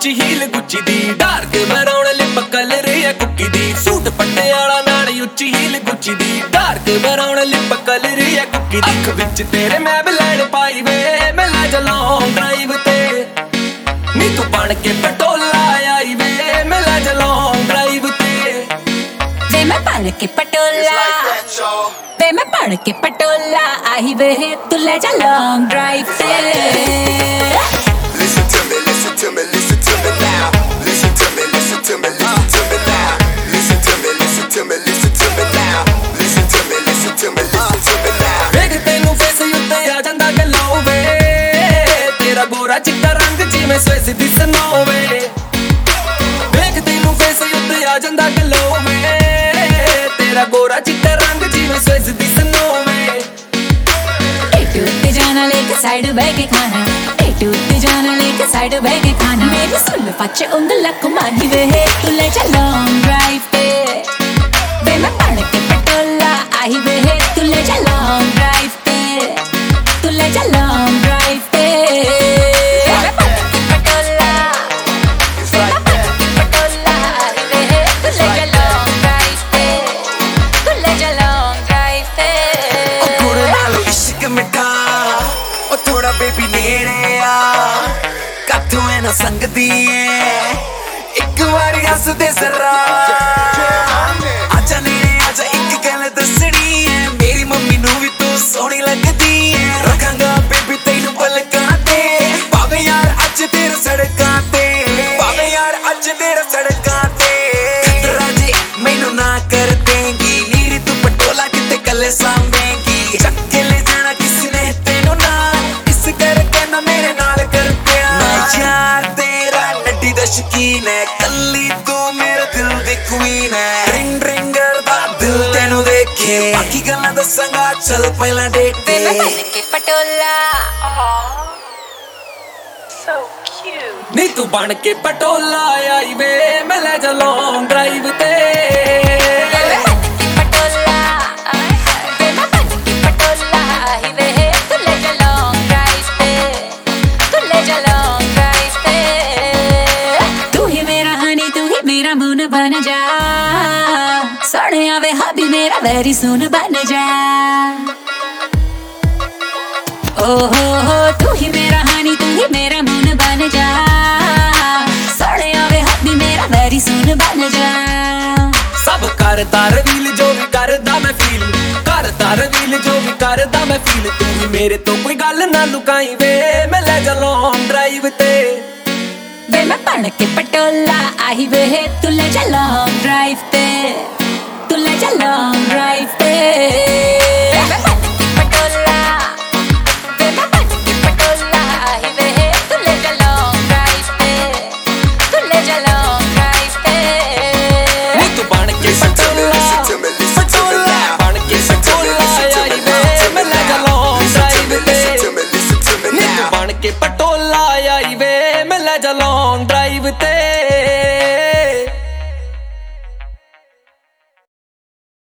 ਉੱਚੀ heel Gucci ਦੀ dark brown lip colour ਆ ਕੁੱਕੀ ਦੀ ਸੂਟ ਪਟਿਆਲਾ ਨਾਲ ਉੱਚੀ ਹੀਲ ਗੁੱਚੀ ਦੀ ਡਾਰਕ ਬਰਾਉਨ ਲਿਪ ਕਲਰ ਆ ਕੁੱਕੀ ਦੀ ਅੱਖ ਵਿੱਚ ਤੇਰੇ ਮੈਂ ਬਲੈਂਡ ਪਾਈ ਵੇ ਮੈਂ ਲੈ ਚਲਾਂ ਡਰਾਈਵ ਤੇ ਨੀ ਤੂੰ ਬਣ ਕੇ ਪਟੋਲਾ ਆਈ ਵੇ ਮੈਂ ਲੈ ਚਲਾਂ ਡਰਾਈਵ ਤੇ ਵੇ ਮੈਂ ਬਣ ਕੇ ਪਟੋਲਾ ਵੇ ਮੈਂ ਬਣ ਕੇ ਪਟੋਲਾ ਆਈ ਵੇ ਤੂੰ ਲੈ ਜਾ ਲੌਂਗ ਡਰਾਈਵ ਤੇ Listen to me, listen to me, listen to me now. Listen to me, listen to me, listen to me now. Listen to me, listen to me, listen to me now. Listen to me, listen to me, listen to me now. ਵੇਖ ਤੈਨੂੰ face ਉੱਤੇ ਆ ਜਾਂਦਾ ਗਲੋ ਵੇ ਤੇਰਾ ਗੋਰਾ ਚਿੱਟਾ ਰੰਗ ਜਿਵੇਂ ਸਵਿਸ ਦੀ ਸਨੋ ਵੇ ਵੇਖ ਤੈਨੂੰ ਫੇਸ ਉੱਤੇ ਆ ਜਾਂਦਾ ਗਲੋ ਵੇ ਤੇਰਾ ਗੋਰਾ ਚਿੱਟਾ ਰੰਗ ਜਿਵੇਂ ਸਵਿਸ ਦੀ ਸਨੋ ਵੇ टूट जाना लेके साइड बह के खाना टूट जाना लेके साइड बह के खाना मेरी सुन पच्चे उंगल कुमारी वे तू ले जा लॉन्ग ड्राइव पे वे मैं बन के पटोला आई वे तू ले जा लॉन्ग ड्राइव पे तू ले जा लॉन्ग ड्राइव पे मैं बन के पटोला मैं बन के पटोला आई वे तू ले जा लॉन्ग ड्राइव पे तू ले जा लॉन्ग ड्राइव पे ਗੁੜ ਨਾਲ ਇਸ਼ਕ ਮਿੱਠਾ ਉਹ ਥੋੜਾ ਬੇਬੀ ਨੇੜੇ ਆ ਕਾਤੋਂ ਐ ਨਾ ਸੰਗਦੀ ਏ ਇੱਕ ਵਾਰੀ ਹੱਸ ਦੇ ਜ਼ਰਾ ਆਜਾ ਨੇੜੇ ਆਜਾ ਇੱਕ ਗੱਲ ਦੱਸਣੀ ਏ ਮੇਰੀ ਮੰਮੀ ਨੂੰ ਵੀ ਤੂੰ ਸੋਹਣੀ ਲੱਗਦੀ ਏ ਰੱਖਾਂਗਾ ਬੇਬੀ ਤੈਨੂੰ ਪਲਕਾਂ ਤੇ ਭਾਵੇਂ ਯਾਰ ਅੱਜ ਤੇਰੇ ਸੜਕਾਂ ਤੇ ਭਾਵੇਂ ਯਾਰ ਅੱਜ ਤੇਰੇ ਸੜਕਾਂ ਤੇ ਖਤਰਾ ਜੇ ਮੈਨੂੰ ਨਾ ਕਰ ਦੇਂਗੀ ਨੀਰੀ ਤੂੰ ਪਟੋਲਾ ਕਿਤੇ ਕੱਲੇ ਸਾਂਭੇਂਗੀ ਚੱਕ ਕੇ ਲੈ ਜਾਣਾ ਕਿਸੇ ਨੇ ਤੈਨੂੰ ਨਾਲ ਇਸ ਕਰਕੇ ਨਾ ਮੇਰੇ ਨਾਲ ਕਰ ਪਿਆ ਮੈਂ ਯਾਰ ਤੇਰਾ ਨੱਡੀ ਦਾ ਸ਼ੌਕੀਨ ਹੈ ਕੱਲੀ ਤੂੰ ਮੇਰੇ ਦਿਲ ਦੀ ਕੁਈਨ ਹੈ ਰਿੰਗ ਰਿੰਗਰ ਦਾ ਦਿਲ ਤੈਨੂੰ ਦੇਖੇ ਬਾਕੀ ਗੱਲਾਂ ਦੱਸਾਂਗਾ ਚੱਲ ਪਹਿਲਾਂ ਡੇਟ ਤੇ मैं बन के पटोला ਨੀ ਤੂੰ ਬਣ ਕੇ ਪਟੋਲਾ ਆਈ ਵੇ ਮੈਂ ਲੈ ਜਾ ਲੌਂਗ ਡਰਾਈਵ ਤੇ मैं बन के पटोला वे मैं बन के पटोला आई वे तू ले जा लॉन्ग ड्राइव पे तू ले जा लॉन्ग ड्राइव पे तू ही मेरा हनी तू ही मेरा मून बन जा सोने आवे हबी मेरा वेरी सून बन जा ओहो तू ही मेरा हनी तू ही मेरा मून बन जा सोने आवे हबी मेरा वेरी सून बन जा ਸਭ ਕਰਦਾ ਰਵੀਲ ਜੋ ਵੀ ਕਰਦਾ ਮੈਂ ਫੀਲ ਕਰਦਾ ਰਵੀਲ ਜੋ ਵੀ ਕਰਦਾ ਮੈਂ ਫੀਲ ਤੂੰ ਵੀ ਮੇਰੇ ਤੋਂ ਕੋਈ ਗੱਲ ਨਾ ਲੁਕਾਈ ਵੇ ਮੈਂ ਲੈ ਜਾ ਲੌਂਗ ਡਰਾਈਵ ਤੇ वे मैं बन के पटोला आई वे तू ले जा लॉन्ग ड्राइव पे तू ले जा लॉन्ग